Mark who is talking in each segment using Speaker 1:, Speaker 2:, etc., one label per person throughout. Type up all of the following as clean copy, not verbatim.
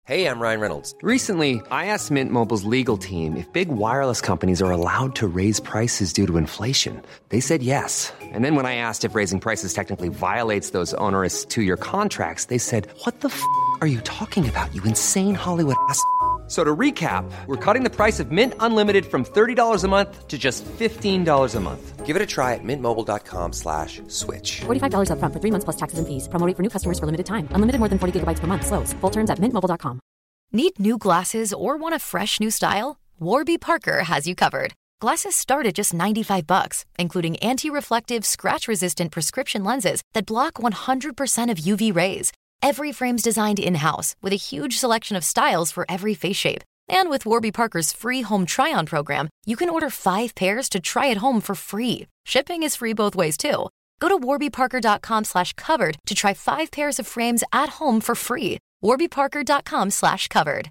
Speaker 1: Hey, I'm Ryan Reynolds.
Speaker 2: Recently, I asked Mint Mobile's legal team if big wireless companies are allowed to raise prices due to inflation. They said yes. And then when I asked if raising prices technically violates those onerous two-year contracts, they said, "What the are you talking about, you insane Hollywood ass?" So to recap, we're cutting the price of Mint Unlimited from $30 a month to just $15 a month.
Speaker 1: Give it a try at mintmobile.com/switch.
Speaker 3: $45 up front for 3 months plus taxes and fees. Promo rate for new customers for limited time. Unlimited more than 40 gigabytes per month. Slows full terms at mintmobile.com.
Speaker 4: Need new glasses or want a fresh new style? Warby Parker has you covered. Glasses start at just $95, including anti-reflective, scratch-resistant prescription lenses that block 100% of UV rays. Every frame's designed in-house with a huge selection of styles for every face shape. And with Warby Parker's free home try-on program, you can order 5 pairs to try at home for free. Shipping is free both ways, too. Go to warbyparker.com/covered to try 5 pairs of frames at home for free. warbyparker.com/covered.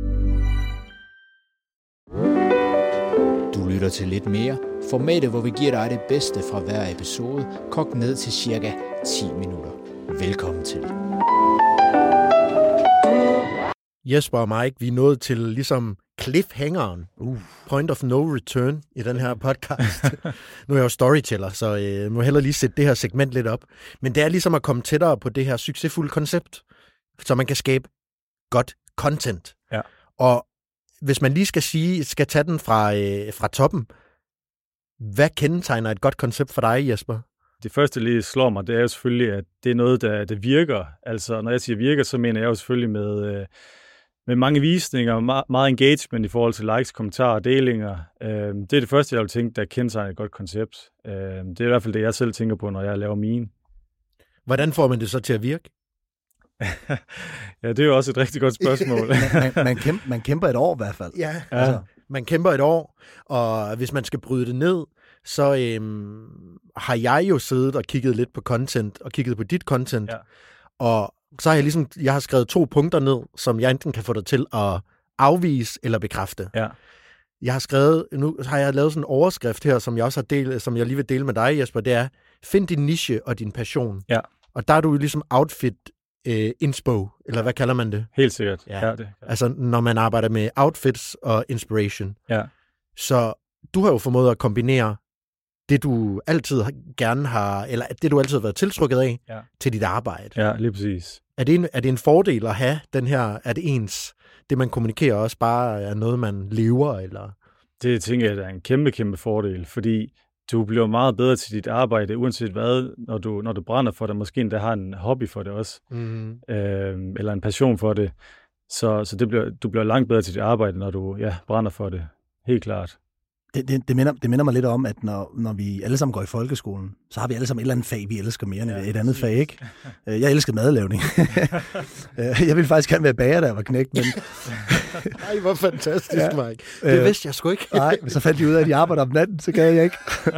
Speaker 5: Du lytter til Lidt Mere, formatet, hvor vi giver dig det bedste fra hver episode, kogt ned til cirka 10 minutter. Velkommen til.
Speaker 6: Jesper og Mike, vi er nået til ligesom cliffhangeren, point of no return i den her podcast. Nu er jeg jo storyteller, så jeg må hellere lige sætte det her segment lidt op. Men det er ligesom at komme tættere på det her succesfulde koncept, så man kan skabe godt content.
Speaker 7: Ja.
Speaker 6: Og hvis man lige skal tage den fra toppen, hvad kendetegner et godt koncept for dig, Jesper?
Speaker 7: Det første, der lige slår mig, det er jo selvfølgelig, at det er noget, der virker. Altså, når jeg siger virker, så mener jeg jo selvfølgelig med mange visninger, meget engagement i forhold til likes, kommentarer og delinger. Det er det første, jeg vil tænke, der kendetegner et godt koncept. Det er i hvert fald det, jeg selv tænker på, når jeg laver mine.
Speaker 6: Hvordan får man det så til at virke?
Speaker 7: Ja, det er jo også et rigtig godt spørgsmål.
Speaker 8: man kæmper et år i hvert fald.
Speaker 6: Ja. Altså, man kæmper et år, og hvis man skal bryde det ned, så har jeg jo siddet og kigget lidt på content, og kigget på dit content, og så har jeg har skrevet 2 punkter ned, som jeg enten kan få dig til at afvise eller bekræfte.
Speaker 7: Ja.
Speaker 6: Jeg har skrevet, nu har jeg lavet sådan en overskrift her, som jeg også har delt, som jeg lige vil dele med dig, Jesper, det er, find din niche og din passion.
Speaker 7: Ja.
Speaker 6: Og der er du ligesom outfit inspo, eller hvad kalder man det?
Speaker 7: Helt sikkert.
Speaker 6: Ja. Altså, når man arbejder med outfits og inspiration.
Speaker 7: Ja.
Speaker 6: Så du har jo formået at kombinere det, du altid gerne har, eller det, du altid har været tiltrykket af, til dit arbejde.
Speaker 7: Ja, lige præcis.
Speaker 6: Er det en fordel at have den her, er det man kommunikerer også bare er noget, man lever, eller?
Speaker 7: Det tænker jeg, der er en kæmpe fordel, fordi du bliver meget bedre til dit arbejde, uanset hvad, når du brænder for det, måske endda har en hobby for det også, eller en passion for det. Så du bliver langt bedre til dit arbejde, når du brænder for det. Helt klart.
Speaker 8: Det minder mig lidt om, at når vi alle sammen går i folkeskolen, så har vi alle sammen et eller andet fag, vi elsker mere end et andet fag, ikke? Jeg elsker madlavning. Jeg ville faktisk gerne være bager, da jeg var knægt, men...
Speaker 6: Ej, hvor fantastisk, Mike. Det vidste jeg sgu ikke.
Speaker 8: Nej, men så fandt de ud af, at de arbejder om natten, så gad jeg ikke.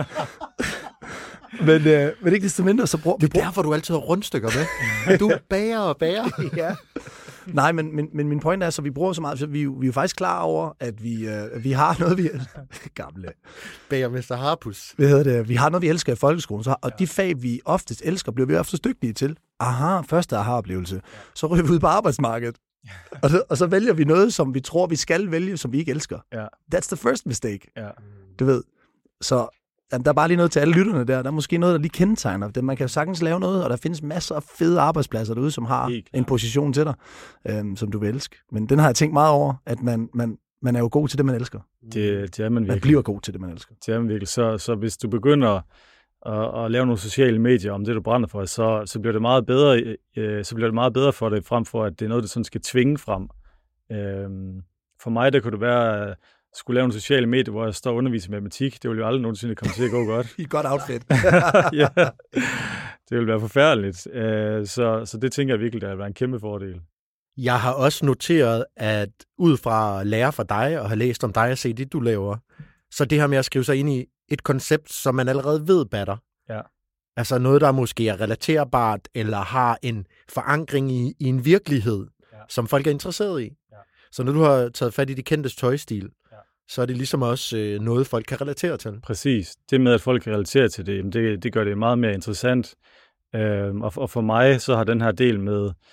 Speaker 8: Men ikke desto mindre, så bruger...
Speaker 6: Det er derfor, du altid har rundstykker med. Du bager og bager.
Speaker 8: Ja. Nej, men min point er, så vi bruger så meget, så vi er jo faktisk klar over, at vi har noget, vi... Gamle.
Speaker 6: Bagermester Harpus.
Speaker 8: Vi har noget, vi elsker i folkeskolen, og de fag, vi oftest elsker, bliver vi oftest dygtige til. Første aha-oplevelse. Så ryger vi ud på arbejdsmarkedet. Og så vælger vi noget, som vi tror, vi skal vælge, som vi ikke elsker.
Speaker 7: Ja.
Speaker 8: That's the first mistake.
Speaker 7: Ja.
Speaker 8: Du ved. Så der er bare lige noget til alle lytterne der. Der er måske noget, der lige kendetegner det. Man kan sagtens lave noget, og der findes masser af fede arbejdspladser derude, som har en position til dig, som du vil elske. Men den har jeg tænkt meget over, at man er jo god til det, man elsker.
Speaker 7: Det er man virkelig.
Speaker 8: Man bliver god til det, man elsker.
Speaker 7: Det er man virkelig. Så hvis du begynder at lave nogle sociale medier om det, du brænder for, så bliver det meget bedre. Så bliver det meget bedre for dig, frem for at det er noget, du sådan skal tvinge frem. For mig, der kunne det være skulle lave en sociale medier, hvor jeg står og underviser i matematik. Det ville jo aldrig nogensinde komme til at gå godt.
Speaker 8: I et godt outfit.
Speaker 7: Ja, det ville være forfærdeligt. Så det tænker jeg virkelig, der vil være en kæmpe fordel.
Speaker 6: Jeg har også noteret, at ud fra at lære fra dig og have læst om dig og se det, du laver, så det her med at skrive sig ind i et koncept, som man allerede ved batter.
Speaker 7: Ja.
Speaker 6: Altså noget, der måske er relaterbart, eller har en forankring i en virkelighed, som folk er interesseret i. Ja. Så når du har taget fat i de kendtes tøjstil, så er det ligesom også noget, folk kan relatere til.
Speaker 7: Præcis. Det med, at folk kan relatere til det, det gør det meget mere interessant. Og for mig, så har den her del med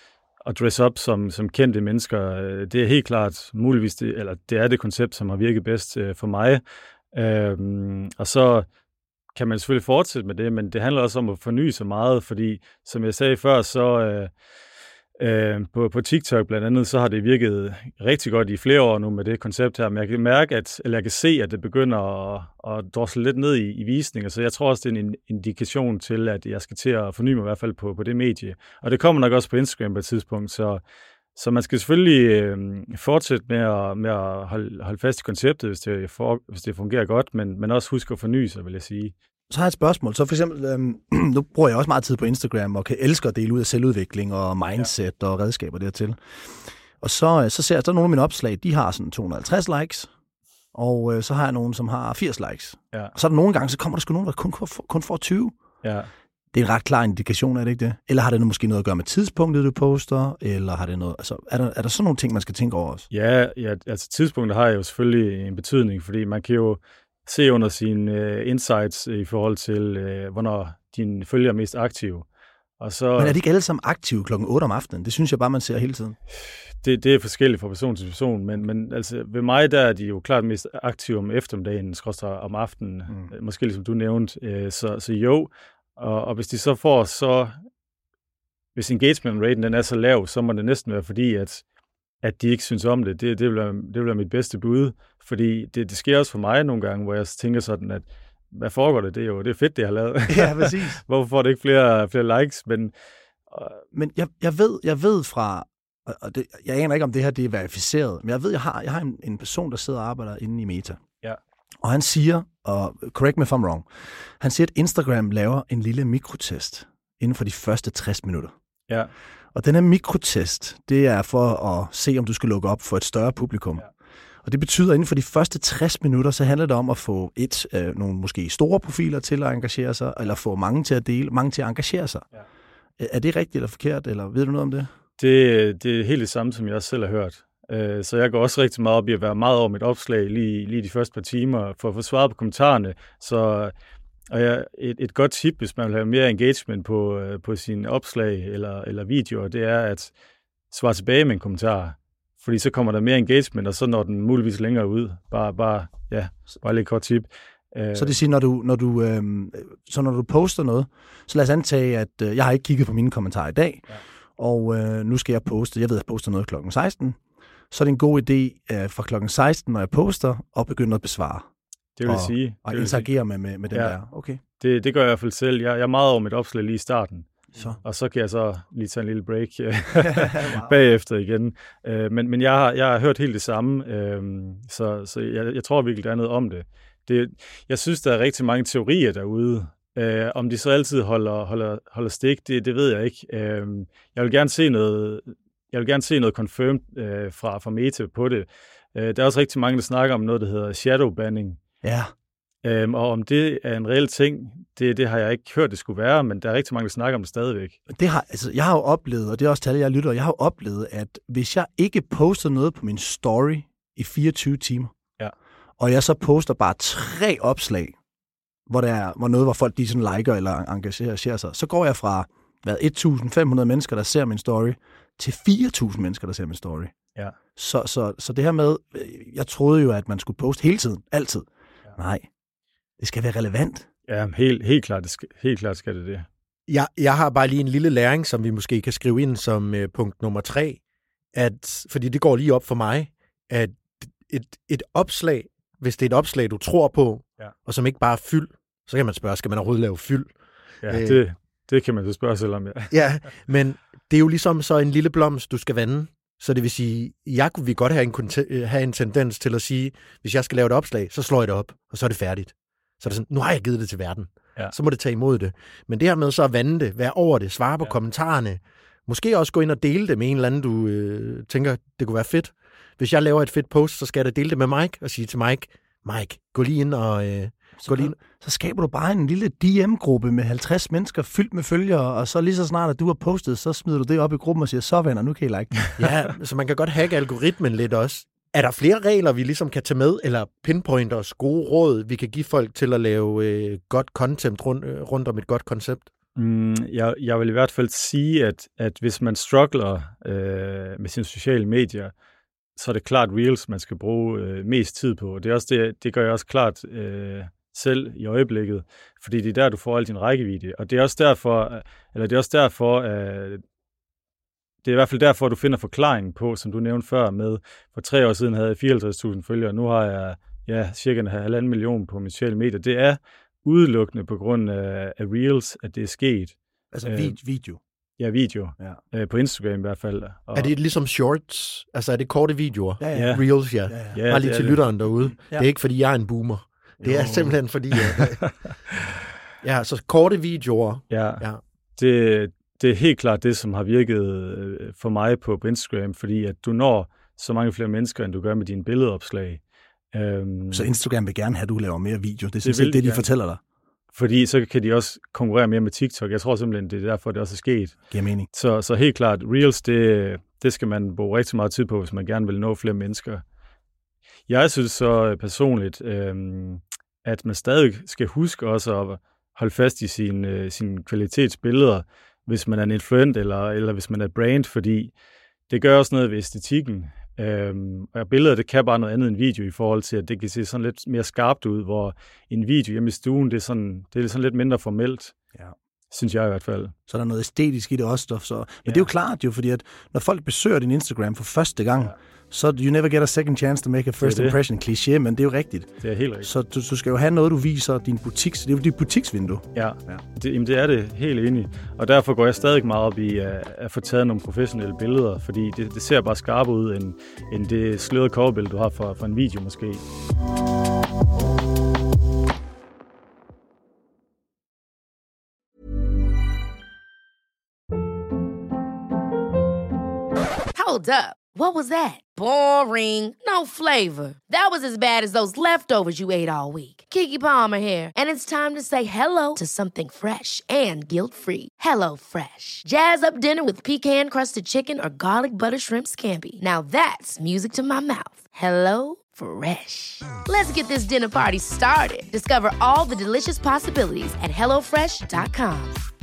Speaker 7: at dress up som kendte mennesker. Det er helt klart muligvis, det er det koncept, som har virket bedst for mig. Og så kan man selvfølgelig fortsætte med det, men det handler også om at forny sig meget, fordi som jeg sagde før, så på TikTok blandt andet, så har det virket rigtig godt i flere år nu med det koncept her, men jeg kan mærke, jeg kan se, at det begynder at drosle lidt ned i visninger, så jeg tror også, det er en indikation til, at jeg skal til at forny mig i hvert fald på det medie. Og det kommer nok også på Instagram på et tidspunkt, så man skal selvfølgelig fortsætte med at holde fast i konceptet, hvis det fungerer godt, men også huske at forny sig, vil jeg sige.
Speaker 8: Så har jeg et spørgsmål. Så for eksempel, nu bruger jeg også meget tid på Instagram, og kan elske at dele ud af selvudvikling og mindset og redskaber dertil. Og så ser jeg, så nogle af mine opslag, de har sådan 250 likes, og så har jeg nogle, som har 80 likes. Ja. Og så er der nogle gange, så kommer der sgu nogen, der kun får 20. Ja. Det er en ret klar indikation, er det ikke det? Eller har det måske noget at gøre med tidspunktet, du poster? Eller har det noget, altså, er der sådan nogle ting, man skal tænke over også?
Speaker 7: Ja, altså tidspunktet har jo selvfølgelig en betydning, fordi man kan jo se under sine insights i forhold til, hvornår dine følgere er mest aktive. Og så,
Speaker 8: men er de ikke alle sammen aktive klokken 8 om aftenen? Det synes jeg bare, man ser hele tiden.
Speaker 7: Det er forskelligt fra person til person, men altså, ved mig der er de jo klart mest aktive om eftermiddagen, om aftenen, måske ligesom du nævnte. Så jo, og hvis de så får hvis engagement raten den er så lav, så må det næsten være fordi, at de ikke synes om det. Det vil være mit bedste bud, fordi det sker også for mig nogle gange, hvor jeg tænker sådan, at hvad foregår det? Det er fedt, det jeg har lavet.
Speaker 8: Ja, præcis.
Speaker 7: Hvorfor får det ikke flere likes? Men
Speaker 8: jeg ved fra, og jeg aner ikke, om det her det er verificeret, men jeg ved, jeg har en person, der sidder og arbejder inde i Meta. Ja. Og han siger, og correct me if I'm wrong, han siger, at Instagram laver en lille mikrotest inden for de første 60 minutter. Ja. Og den her mikrotest, det er for at se, om du skal lukke op for et større publikum. Ja. Og det betyder, at inden for de første 60 minutter, så handler det om at få nogle måske store profiler til at engagere sig, eller få mange til at dele, mange til at engagere sig. Ja. Er det rigtigt eller forkert, eller ved du noget om det?
Speaker 7: Det er helt det samme, som jeg også selv har hørt. Så jeg går også rigtig meget op i at være meget over mit opslag lige de første par timer, for at få svaret på kommentarerne. Og et godt tip, hvis man vil have mere engagement på sine opslag eller videoer, det er at svare tilbage med en kommentar. Fordi så kommer der mere engagement, og så når den muligvis længere ud. Bare lidt kort tip.
Speaker 8: Så det siger, når du poster noget, så lad os antage, at jeg har ikke kigget på mine kommentarer i dag, og nu skal jeg poste, jeg ved, at jeg poster noget klokken 16, så er det en god idé fra klokken 16, når jeg poster, og begynder at besvare.
Speaker 7: Det vil sige.
Speaker 8: Og interagere med den der. Okay.
Speaker 7: Det gør jeg i hvert fald selv. Jeg er meget over mit opslag lige i starten. Og så kan jeg så lige tage en lille break bagefter igen. Men jeg har hørt helt det samme, så jeg tror virkelig, der er noget om det. Jeg synes, der er rigtig mange teorier derude. Om de så altid holder stik, det ved jeg ikke. Jeg vil gerne se noget confirmed fra Meta på det. Der er også rigtig mange, der snakker om noget, der hedder shadow banning. Ja. Og om det er en reel ting, det har jeg ikke hørt, det skulle være, men der er rigtig mange, der snakker om det stadigvæk.
Speaker 8: Jeg har jo oplevet, og det er også tal, jeg lytter, jeg har jo oplevet, at hvis jeg ikke poster noget på min story i 24 timer, og jeg så poster bare 3 opslag, hvor folk de sådan liker eller engagerer sig, så går jeg fra 1.500 mennesker, der ser min story, til 4.000 mennesker, der ser min story. Ja. Så det her med, jeg troede jo, at man skulle poste hele tiden, altid. Ja. Nej, det skal være relevant.
Speaker 7: Ja, helt klart skal det.
Speaker 6: Jeg har bare lige en lille læring, som vi måske kan skrive ind som punkt nummer 3, fordi det går lige op for mig, at et opslag, hvis det er et opslag, du tror på, og som ikke bare er fyld, så kan man spørge, skal man overhovedet lave fyld?
Speaker 7: Ja, det kan man så spørge selv om,
Speaker 6: Ja, men det er jo ligesom så en lille blomst, du skal vande. Så det vil sige, jeg kunne godt have en tendens til at sige, hvis jeg skal lave et opslag, så slår jeg det op, og så er det færdigt. Så er det sådan, nu har jeg givet det til verden. Ja. Så må det tage imod det. Men det her med så at vande det, være over det, svare på kommentarerne, måske også gå ind og dele det med en eller anden, du tænker, det kunne være fedt. Hvis jeg laver et fedt post, så skal jeg da dele det med Mike og sige til Mike, gå lige ind og...
Speaker 8: Så skaber du bare en lille DM-gruppe med 50 mennesker fyldt med følgere, og så lige så snart, at du har postet, så smider du det op i gruppen og siger, så venner, nu kan I like.
Speaker 6: Ja, så man kan godt hacke algoritmen lidt også. Er der flere regler, vi ligesom kan tage med, eller pinpointers, gode råd, vi kan give folk til at lave godt content rundt om et godt koncept?
Speaker 7: Jeg vil i hvert fald sige, at hvis man struggler med sine sociale medier, så er det klart Reels, man skal bruge mest tid på. Det er også det gør jeg også klart selv i øjeblikket, fordi det er der, du får al din rækkevidde. Og det er også derfor, det er i hvert fald derfor, du finder forklaringen på, som du nævnte før, med for 3 år siden havde jeg 54.000 følgere, nu har jeg cirka 1,5 million på mine sociale medier. Det er udelukkende på grund af Reels, at det er sket.
Speaker 8: Altså video?
Speaker 7: Ja, video. Ja. På Instagram i hvert fald.
Speaker 6: Og er det ligesom shorts? Altså er det korte videoer?
Speaker 8: Ja.
Speaker 6: Reels, ja. Bare lige til lytteren derude. Ja. Det er ikke, fordi jeg er en boomer. Det er simpelthen fordi, ja, så korte videoer.
Speaker 7: Ja. Det er helt klart det, som har virket for mig på Instagram, fordi at du når så mange flere mennesker, end du gør med dine billedopslag.
Speaker 8: Så Instagram vil gerne have, at du laver mere video. Det er sådan det, de fortæller dig.
Speaker 7: Fordi så kan de også konkurrere mere med TikTok. Jeg tror simpelthen, det er derfor, det også er sket.
Speaker 8: Giver mening.
Speaker 7: Så helt klart, Reels, det skal man bruge rigtig meget tid på, hvis man gerne vil nå flere mennesker. Jeg synes så personligt, at man stadig skal huske også at holde fast i sine kvalitetsbilleder, hvis man er en influencer eller hvis man er brand, fordi det gør også noget ved æstetikken. Og billeder, det kan bare noget andet end video i forhold til, at det kan se sådan lidt mere skarpt ud, hvor en video hjemme i stuen, det er sådan lidt mindre formelt. Ja. Synes jeg i hvert fald.
Speaker 8: Så er der noget æstetisk i det også. Men det er jo klart jo, fordi at når folk besøger din Instagram for første gang, så you never get a second chance to make a first impression kliché, men det er jo rigtigt.
Speaker 7: Det er helt rigtigt.
Speaker 8: Så du skal jo have noget, du viser din butik, det er jo dit butiksvindue.
Speaker 7: Ja. Det er det helt enig. Og derfor går jeg stadig meget op i at få taget nogle professionelle billeder, fordi det ser bare skarpere ud, end det slørede coverbillede, du har for en video måske.
Speaker 9: Hold up. What was that? Boring. No flavor. That was as bad as those leftovers you ate all week. Keke Palmer here, and it's time to say hello to something fresh and guilt-free. Hello Fresh. Jazz up dinner with pecan-crusted chicken or garlic butter shrimp scampi. Now that's music to my mouth. Hello Fresh. Let's get this dinner party started. Discover all the delicious possibilities at hellofresh.com.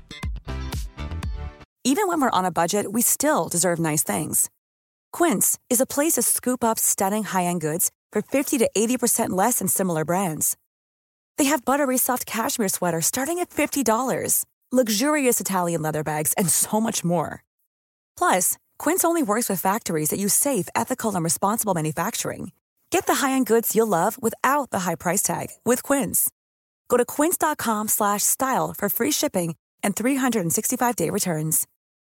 Speaker 10: Even when we're on a budget, we still deserve nice things. Quince is a place to scoop up stunning high-end goods for 50 to 80% less than similar brands. They have buttery soft cashmere sweaters starting at $50, luxurious Italian leather bags, and so much more. Plus, Quince only works with factories that use safe, ethical, and responsible manufacturing. Get the high-end goods you'll love without the high price tag with Quince. Go to quince.com/style for free shipping and 365-day returns.